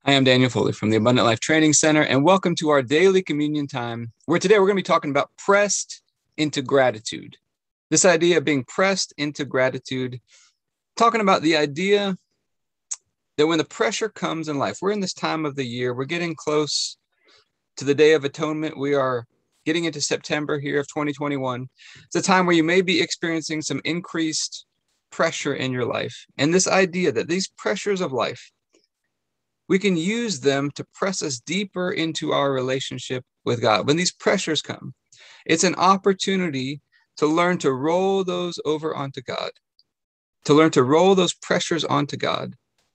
I am Daniel Foley from the Abundant Life Training Center, and welcome to our daily communion time, where today we're going to be talking about pressed into gratitude. This idea of being pressed into gratitude, talking about the idea that when the pressure comes in life, we're in this time of the year, we're getting close to the Day of Atonement. We are getting into September here of 2021. It's a time where you may be experiencing some increased pressure in your life. And this idea that these pressures of life, we can use them to press us deeper into our relationship with God. When these pressures come, it's an opportunity to learn to roll those over onto God, to learn to roll those pressures onto God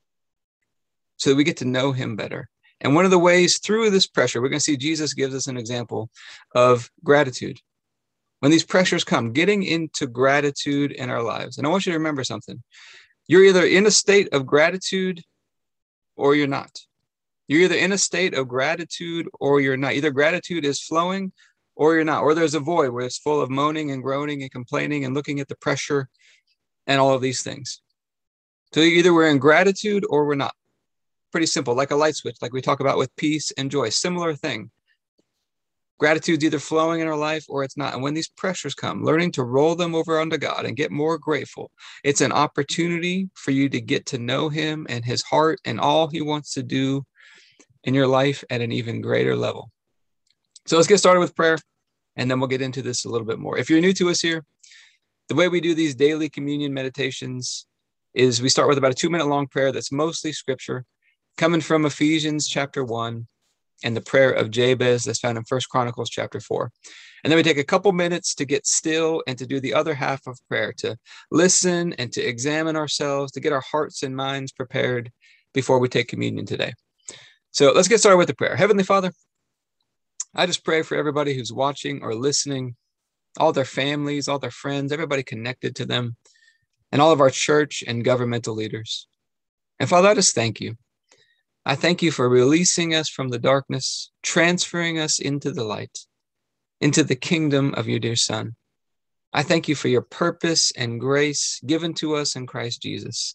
so that we get to know him better. And one of the ways through this pressure, we're going to see Jesus gives us an example of gratitude. When these pressures come, getting into gratitude in our lives. And I want you to remember something. You're either in a state of gratitude or you're not. You're either in a state of gratitude or you're not. Either gratitude is flowing or you're not. Or there's a void where it's full of moaning and groaning and complaining and looking at the pressure and all of these things. So either we're in gratitude or we're not. Pretty simple, like a light switch, like we talk about with peace and joy. Similar thing. Gratitude's either flowing in our life or it's not. And when these pressures come, learning to roll them over onto God and get more grateful, it's an opportunity for you to get to know him and his heart and all he wants to do in your life at an even greater level. So let's get started with prayer, and then we'll get into this a little bit more. If you're new to us here, the way we do these daily communion meditations is we start with about a 2-minute long prayer that's mostly scripture, coming from Ephesians chapter 1. And the prayer of Jabez that's found in 1 Chronicles chapter 4. And then we take a couple minutes to get still and to do the other half of prayer, to listen and to examine ourselves, to get our hearts and minds prepared before we take communion today. So let's get started with the prayer. Heavenly Father, I just pray for everybody who's watching or listening, all their families, all their friends, everybody connected to them, and all of our church and governmental leaders. And Father, I just thank you. I thank you for releasing us from the darkness, transferring us into the light, into the kingdom of your dear Son. I thank you for your purpose and grace given to us in Christ Jesus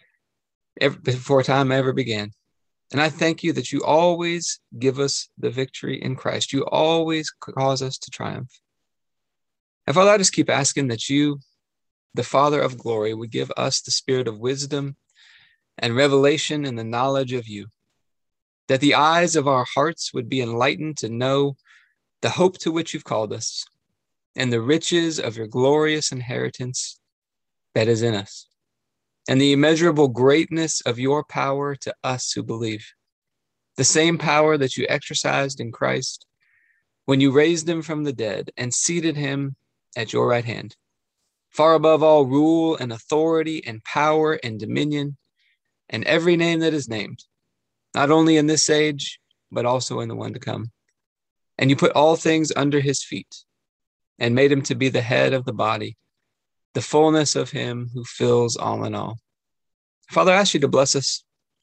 before time ever began. And I thank you that you always give us the victory in Christ. You always cause us to triumph. And Father, I just keep asking that you, the Father of glory, would give us the spirit of wisdom and revelation and the knowledge of you, that the eyes of our hearts would be enlightened to know the hope to which you've called us and the riches of your glorious inheritance that is in us, and the immeasurable greatness of your power to us who believe, the same power that you exercised in Christ when you raised him from the dead and seated him at your right hand, far above all rule and authority and power and dominion, and every name that is named, not only in this age, but also in the one to come. And you put all things under his feet and made him to be the head of the body, the fullness of him who fills all in all. Father, I ask you to bless us,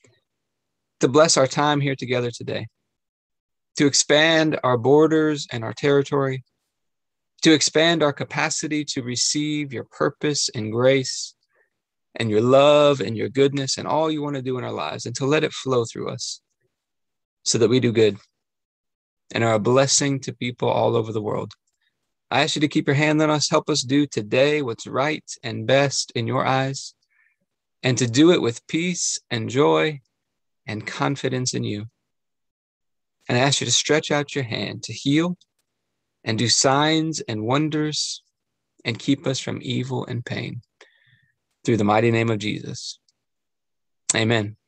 to bless our time here together today, to expand our borders and our territory, to expand our capacity to receive your purpose and grace, and your love and your goodness and all you want to do in our lives, and to let it flow through us so that we do good and are a blessing to people all over the world. I ask you to keep your hand on us, help us do today what's right and best in your eyes, and to do it with peace and joy and confidence in you. And I ask you to stretch out your hand to heal and do signs and wonders and keep us from evil and pain. Through the mighty name of Jesus. Amen.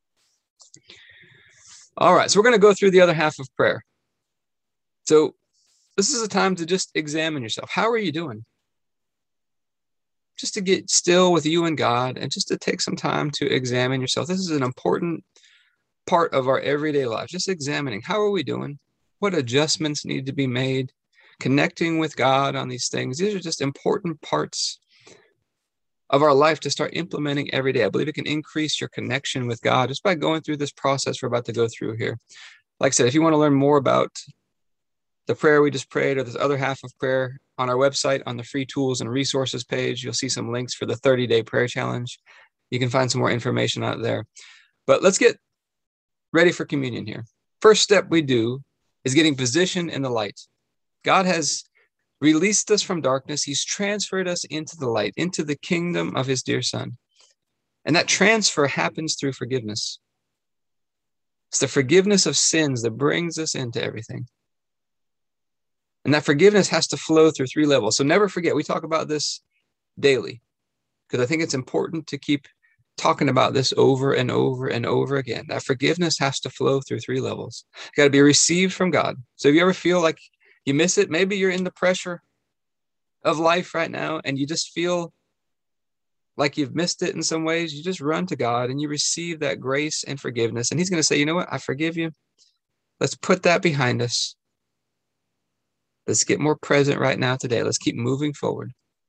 All right, so we're going to go through the other half of prayer. So this is a time to just examine yourself. How are you doing? Just to get still with you and God and just to take some time to examine yourself. This is an important part of our everyday life, just examining how are we doing? What adjustments need to be made? Connecting with God on these things. These are just important parts of our life to start implementing every day. I believe it can increase your connection with God just by going through this process we're about to go through here. Like I said, if you want to learn more about the prayer we just prayed or this other half of prayer, on our website, on the free tools and resources page, you'll see some links for the 30-day prayer challenge. You can find some more information out there. But let's get ready for communion here. First step we do is getting positioned in the light. God has released us from darkness. He's transferred us into the light, into the kingdom of his dear Son. And that transfer happens through forgiveness. It's the forgiveness of sins that brings us into everything. And that forgiveness has to flow through 3 levels. So never forget, we talk about this daily, because I think it's important to keep talking about this over and over and over again. That forgiveness has to flow through 3 levels. You got to be received from God. So if you ever feel like you miss it, maybe you're in the pressure of life right now and you just feel like you've missed it in some ways, you just run to God and you receive that grace and forgiveness. And he's going to say, you know what? I forgive you. Let's put that behind us. Let's get more present right now today. Let's keep moving forward.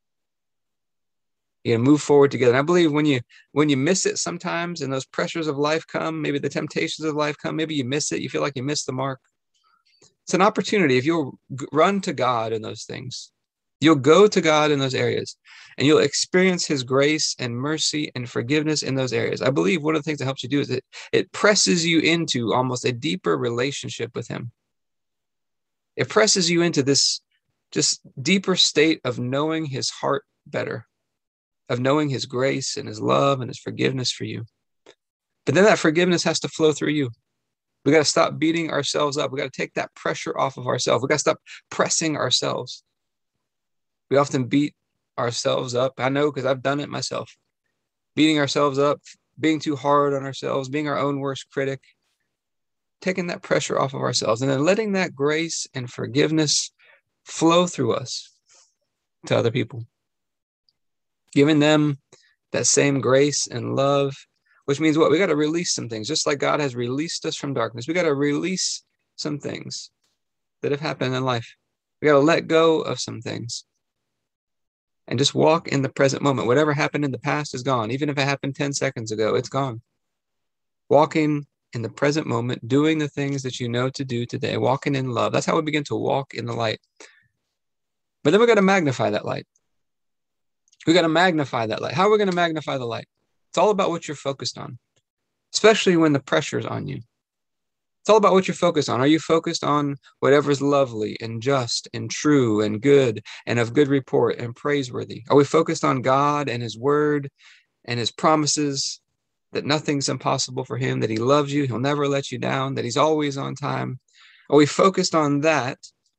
You move forward together. And I believe when you miss it sometimes and those pressures of life come, maybe the temptations of life come, maybe you miss it, you feel like you missed the mark. It's an opportunity. If you'll run to God in those things, you'll go to God in those areas and you'll experience his grace and mercy and forgiveness in those areas. I believe one of the things that helps you do is it presses you into almost a deeper relationship with him. It presses you into this just deeper state of knowing his heart better, of knowing his grace and his love and his forgiveness for you. But then that forgiveness has to flow through you. We got to stop beating ourselves up. We got to take that pressure off of ourselves. We got to stop pressing ourselves. We often beat ourselves up. I know, because I've done it myself. Beating ourselves up, being too hard on ourselves, being our own worst critic, taking that pressure off of ourselves, and then letting that grace and forgiveness flow through us to other people. Giving them that same grace and love, which means what? We got to release some things. Just like God has released us from darkness, we got to release some things that have happened in life. We got to let go of some things and just walk in the present moment. Whatever happened in the past is gone. Even if it happened 10 seconds ago, it's gone. Walking in the present moment, doing the things that you know to do today, walking in love. That's how we begin to walk in the light. But then we got to magnify that light. We got to magnify that light. How are we going to magnify the light? It's all about what you're focused on, especially when the pressure's on you. It's all about what you're focused on. Are you focused on whatever's lovely and just and true and good and of good report and praiseworthy? Are we focused on God and his word and his promises, that nothing's impossible for him, that he loves you, he'll never let you down, that he's always on time? Are we focused on that,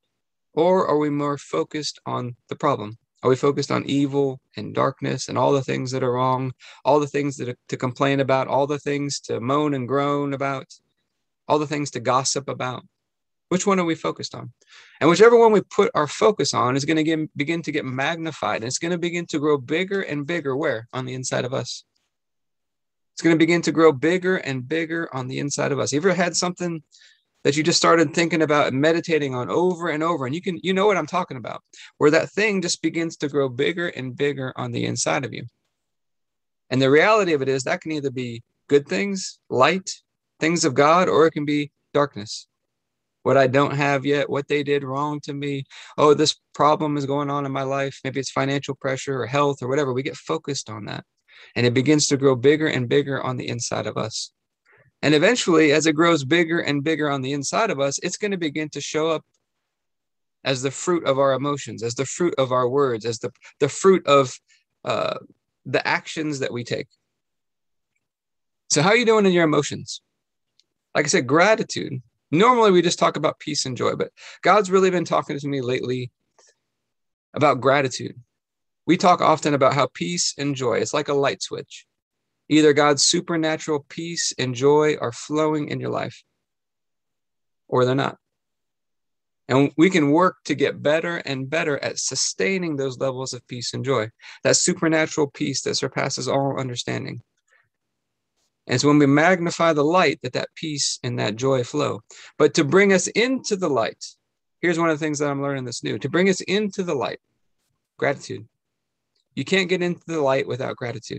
or are we more focused on the problem? Are we focused on evil and darkness and all the things that are wrong, all the things that are to complain about, all the things to moan and groan about, all the things to gossip about? Which one are we focused on? And whichever one we put our focus on is going to begin to get magnified. And it's going to begin to grow bigger and bigger. Where? On the inside of us. It's going to begin to grow bigger and bigger on the inside of us. You ever had something that you just started thinking about and meditating on over and over, and you know what I'm talking about, where that thing just begins to grow bigger and bigger on the inside of you? And the reality of it is that can either be good things, light, things of God, or it can be darkness. What I don't have yet, what they did wrong to me. Oh, this problem is going on in my life. Maybe it's financial pressure or health or whatever. We get focused on that, and it begins to grow bigger and bigger on the inside of us. And eventually, as it grows bigger and bigger on the inside of us, it's going to begin to show up as the fruit of our emotions, as the fruit of our words, as the fruit of the actions that we take. So how are you doing in your emotions? Like I said, gratitude. Normally, we just talk about peace and joy, but God's really been talking to me lately about gratitude. We talk often about how peace and joy, it's like a light switch. Either God's supernatural peace and joy are flowing in your life, or they're not. And we can work to get better and better at sustaining those levels of peace and joy, that supernatural peace that surpasses all understanding. And it's when we magnify the light that peace and that joy flow. But to bring us into the light, here's one of the things that I'm learning that's new. To bring us into the light, gratitude. You can't get into the light without gratitude.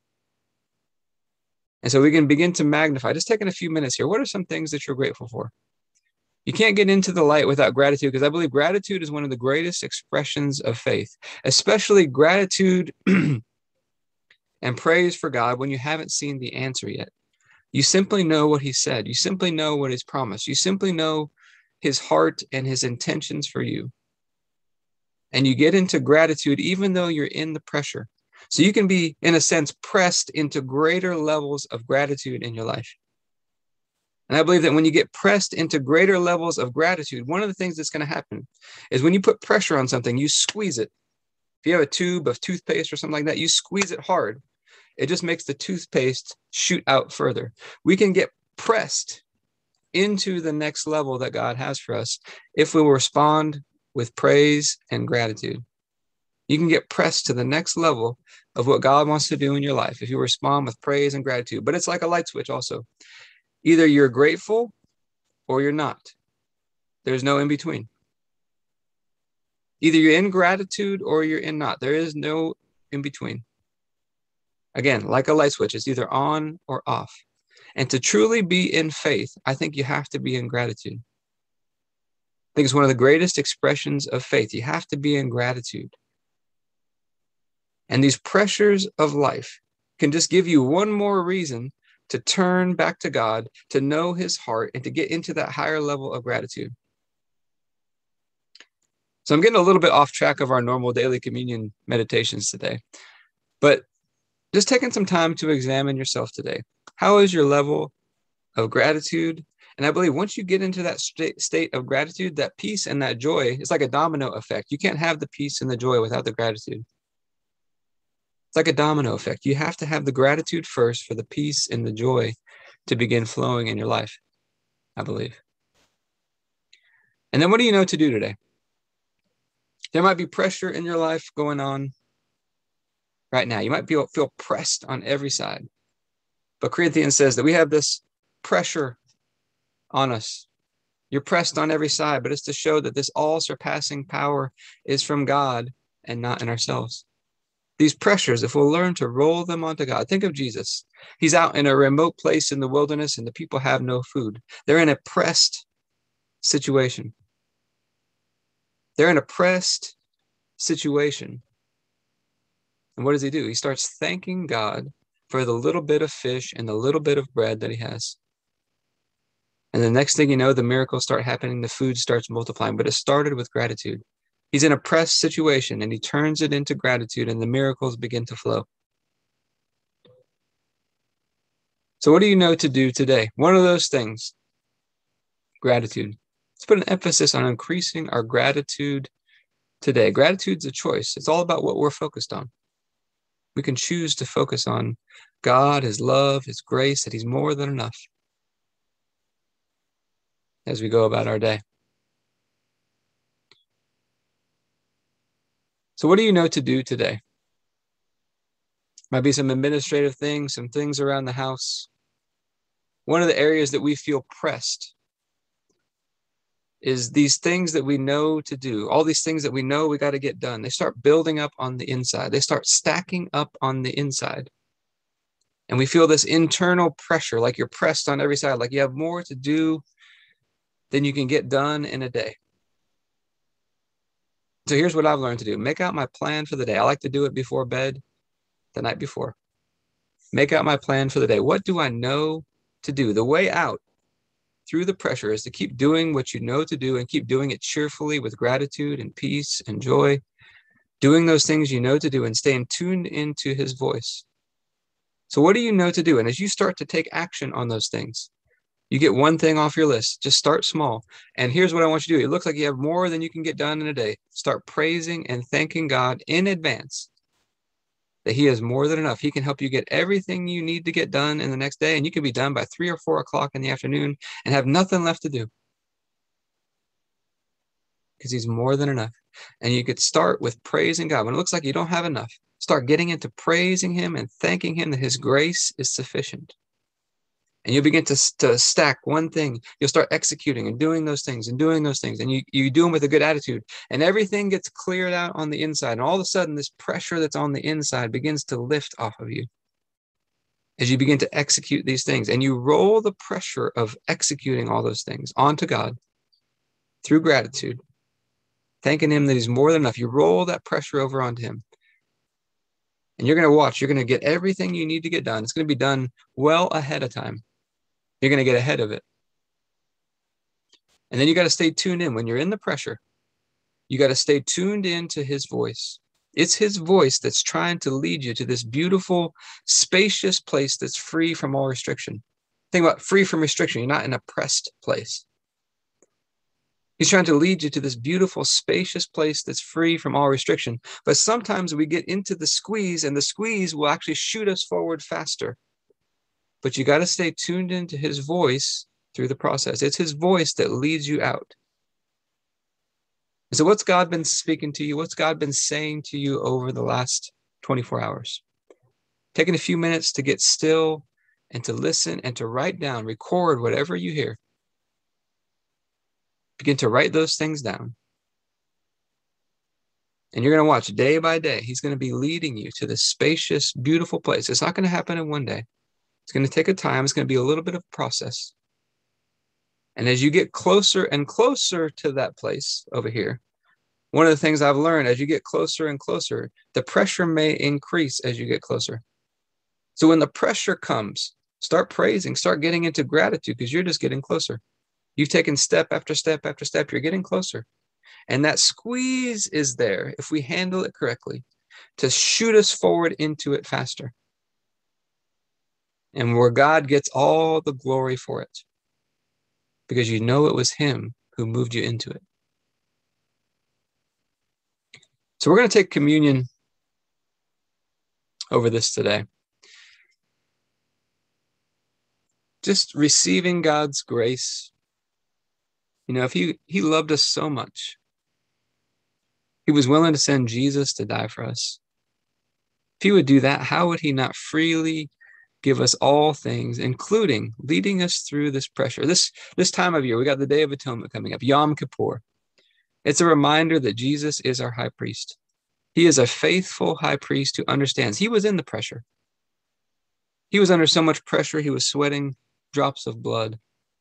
And so we can begin to magnify, just taking a few minutes here. What are some things that you're grateful for? You can't get into the light without gratitude, because I believe gratitude is one of the greatest expressions of faith, especially gratitude and praise for God when you haven't seen the answer yet. You simply know what he said. You simply know what he's promised. You simply know his heart and his intentions for you. And you get into gratitude even though you're in the pressure. So you can be, in a sense, pressed into greater levels of gratitude in your life. And I believe that when you get pressed into greater levels of gratitude, one of the things that's going to happen is when you put pressure on something, you squeeze it. If you have a tube of toothpaste or something like that, you squeeze it hard. It just makes the toothpaste shoot out further. We can get pressed into the next level that God has for us if we will respond with praise and gratitude. You can get pressed to the next level of what God wants to do in your life if you respond with praise and gratitude. But it's like a light switch also. Either you're grateful or you're not. There's no in between. Either you're in gratitude or you're in not. There is no in between. Again, like a light switch, it's either on or off. And to truly be in faith, I think you have to be in gratitude. I think it's one of the greatest expressions of faith. You have to be in gratitude. And these pressures of life can just give you one more reason to turn back to God, to know his heart, and to get into that higher level of gratitude. So I'm getting a little bit off track of our normal daily communion meditations today, but just taking some time to examine yourself today. How is your level of gratitude? And I believe once you get into that state of gratitude, that peace and that joy, it's like a domino effect. You can't have the peace and the joy without the gratitude. It's like a domino effect. You have to have the gratitude first for the peace and the joy to begin flowing in your life, I believe. And then what do you know to do today? There might be pressure in your life going on right now. You might feel pressed on every side. But Corinthians says that we have this pressure on us. You're pressed on every side, but it's to show that this all-surpassing power is from God and not in ourselves. These pressures, if we'll learn to roll them onto God, think of Jesus. He's out in a remote place in the wilderness and the people have no food. They're in a pressed situation. They're in a pressed situation. And what does he do? He starts thanking God for the little bit of fish and the little bit of bread that he has. And the next thing you know, the miracles start happening. The food starts multiplying, but it started with gratitude. He's in a pressed situation and he turns it into gratitude and the miracles begin to flow. So what do you know to do today? One of those things, gratitude. Let's put an emphasis on increasing our gratitude today. Gratitude's a choice. It's all about what we're focused on. We can choose to focus on God, his love, his grace, that he's more than enough as we go about our day. So what do you know to do today? Might be some administrative things, some things around the house. One of the areas that we feel pressed is these things that we know to do, all these things that we know we got to get done. They start building up on the inside. They start stacking up on the inside. And we feel this internal pressure, like you're pressed on every side, like you have more to do than you can get done in a day. So here's what I've learned to do. Make out my plan for the day. I like to do it before bed, the night before. Make out my plan for the day. What do I know to do? The way out through the pressure is to keep doing what you know to do and keep doing it cheerfully with gratitude and peace and joy. Doing those things you know to do and staying tuned into his voice. So what do you know to do? And as you start to take action on those things, you get one thing off your list. Just start small. And here's what I want you to do. It looks like you have more than you can get done in a day. Start praising and thanking God in advance that he is more than enough. He can help you get everything you need to get done in the next day. And you can be done by 3 or 4 o'clock in the afternoon and have nothing left to do because he's more than enough. And you could start with praising God. When it looks like you don't have enough, start getting into praising him and thanking him that his grace is sufficient. And you'll begin to stack one thing. You'll start executing and doing those things and doing those things. And you do them with a good attitude. And everything gets cleared out on the inside. And all of a sudden, this pressure that's on the inside begins to lift off of you as you begin to execute these things. And you roll the pressure of executing all those things onto God through gratitude, thanking him that he's more than enough. You roll that pressure over onto him. And you're going to watch. You're going to get everything you need to get done. It's going to be done well ahead of time. You're going to get ahead of it. And then you got to stay tuned in when you're in the pressure. You got to stay tuned in to his voice. It's his voice that's trying to lead you to this beautiful, spacious place that's free from all restriction. Think about free from restriction. You're not in a pressed place. He's trying to lead you to this beautiful, spacious place that's free from all restriction. But sometimes we get into the squeeze, and the squeeze will actually shoot us forward faster. But you got to stay tuned into his voice through the process. It's his voice that leads you out. So what's God been speaking to you? What's God been saying to you over the last 24 hours? Taking a few minutes to get still and to listen and to write down, record whatever you hear. Begin to write those things down. And you're going to watch day by day. He's going to be leading you to this spacious, beautiful place. It's not going to happen in one day. It's going to take a time. It's going to be a little bit of a process. And as you get closer and closer to that place over here, one of the things I've learned, as you get closer and closer, the pressure may increase as you get closer. So when the pressure comes, start praising, start getting into gratitude, because you're just getting closer. You've taken step after step after step. You're getting closer. And that squeeze is there, if we handle it correctly, to shoot us forward into it faster. And where God gets all the glory for it, because you know it was him who moved you into it. So we're going to take communion over this today. Just receiving God's grace. You know, if he loved us so much, he was willing to send Jesus to die for us. If he would do that, how would he not freely give us all things, including leading us through this pressure? This time of year, we got the Day of Atonement coming up, Yom Kippur. It's a reminder that Jesus is our high priest. He is a faithful high priest who understands. He was in the pressure. He was under so much pressure, he was sweating drops of blood.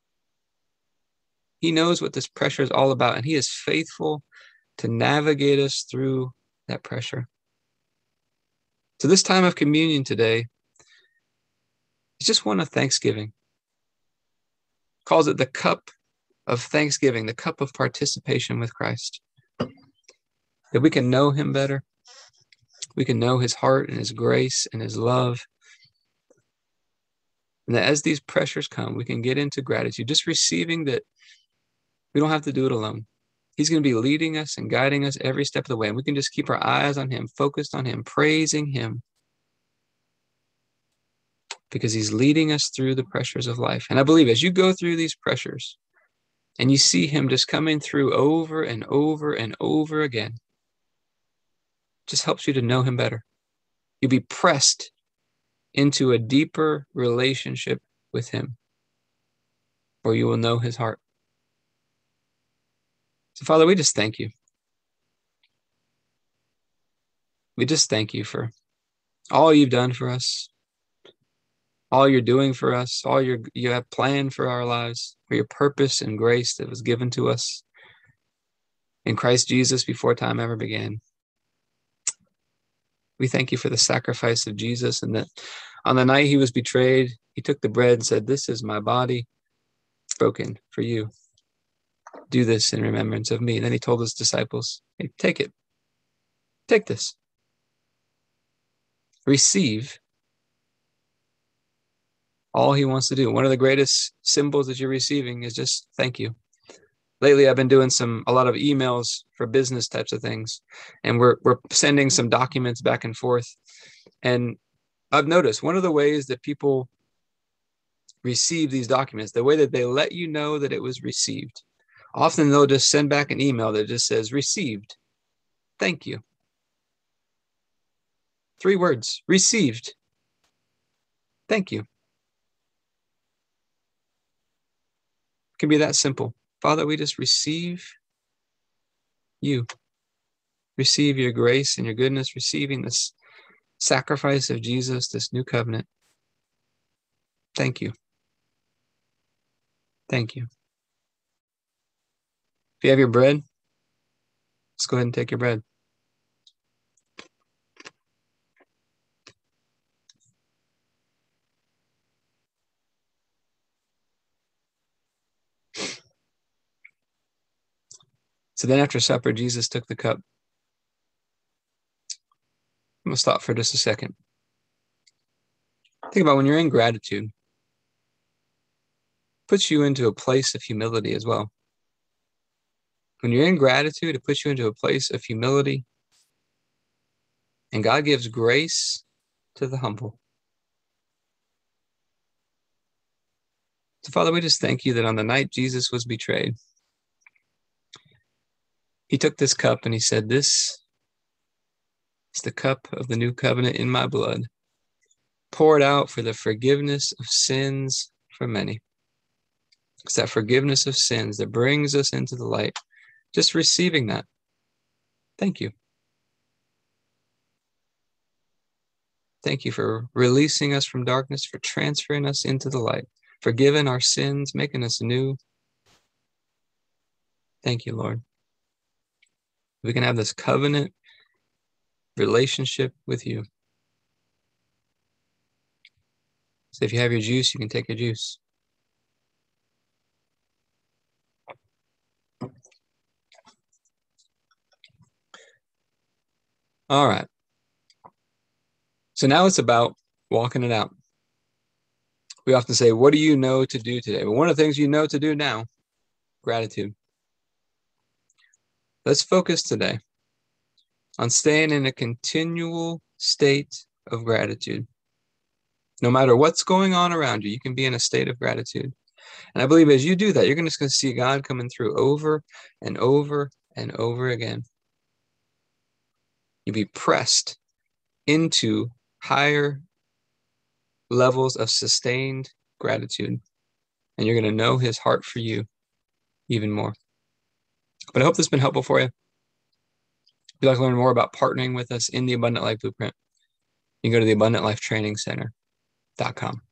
He knows what this pressure is all about, and he is faithful to navigate us through that pressure. So this time of communion today is just one of thanksgiving. Calls it the cup of thanksgiving, the cup of participation with Christ. That we can know him better. We can know his heart and his grace and his love. And that as these pressures come, we can get into gratitude, just receiving that we don't have to do it alone. He's going to be leading us and guiding us every step of the way. And we can just keep our eyes on him, focused on him, praising him, because he's leading us through the pressures of life. And I believe as you go through these pressures and you see him just coming through over and over and over again, just helps you to know him better. You'll be pressed into a deeper relationship with him, where you will know his heart. So, Father, we just thank you. We just thank you for all you've done for us, all you're doing for us, all you have planned for our lives, for your purpose and grace that was given to us in Christ Jesus before time ever began. We thank you for the sacrifice of Jesus, and that on the night he was betrayed, he took the bread and said, "This is my body broken for you. Do this in remembrance of me." And then he told his disciples, "Hey, take it. Take this. Receive all he wants to do." One of the greatest symbols that you're receiving is just thank you. Lately, I've been doing a lot of emails for business types of things, and we're sending some documents back and forth. And I've noticed one of the ways that people receive these documents, the way that they let you know that it was received, often they'll just send back an email that just says, "Received. Thank you." 3 words, received. Thank you. It can be that simple. Father, we just receive you. Receive your grace and your goodness, receiving this sacrifice of Jesus, this new covenant. Thank you. Thank you. If you have your bread, let's go ahead and take your bread. So then after supper, Jesus took the cup. I'm going to stop for just a second. Think about when you're in gratitude, it puts you into a place of humility as well. When you're in gratitude, it puts you into a place of humility. And God gives grace to the humble. So, Father, we just thank you that on the night Jesus was betrayed, he took this cup and he said, "This is the cup of the new covenant in my blood, poured out for the forgiveness of sins for many." It's that forgiveness of sins that brings us into the light. Just receiving that. Thank you. Thank you for releasing us from darkness, for transferring us into the light, forgiving our sins, making us new. Thank you, Lord. We can have this covenant relationship with you. So if you have your juice, you can take your juice. All right. So now it's about walking it out. We often say, what do you know to do today? Well, one of the things you know to do now, gratitude. Let's focus today on staying in a continual state of gratitude. No matter what's going on around you, you can be in a state of gratitude. And I believe as you do that, you're just going to see God coming through over and over and over again. You'll be pressed into higher levels of sustained gratitude. And you're going to know his heart for you even more. But I hope this has been helpful for you. If you'd like to learn more about partnering with us in the Abundant Life Blueprint, you can go to the AbundantLifeTrainingCenter.com.